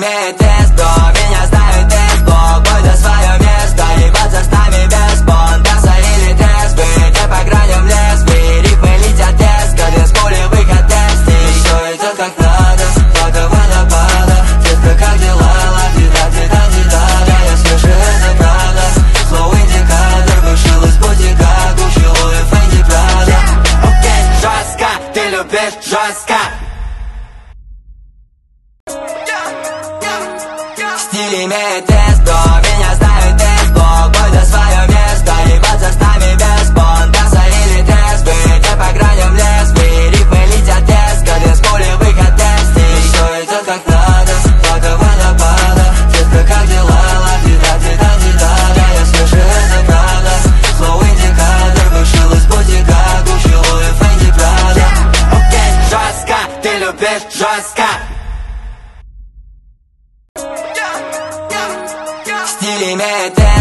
имеет тест, но меня знают тест-блок. Бойда свое место, ебаться с нами без понтаса или трезвый. Не по граням лезвий, рифмы летят резко, без пули выход тестей. Все идет как надо, благо водопада. Детка, как дела? Ла-ти-да-ти-да-ти-да-да. Я свежий, это правда. Флоу индикатор, вышел из бутика, Гуччи, Луи, Фенди, Прада. Окей, жестко, ты любишь жестко. Стиль имеет тест, но меня знают тест-блок. Бойда свое место, ебаться с нами без понтаса или трезвый. Не по граням лезвий, рифмы летят резко, без пули выход тестей. Все идет как надо, благо водопада. Детка, как дела? Ла-ти-да-ти-да-ти-да-да. Я свежий, это правда. Флоу индикатор, вышел из бутика, Гуччи, Луи, Фенди, Прада. Окей, жестко, ты любишь жестко. Стиль имеет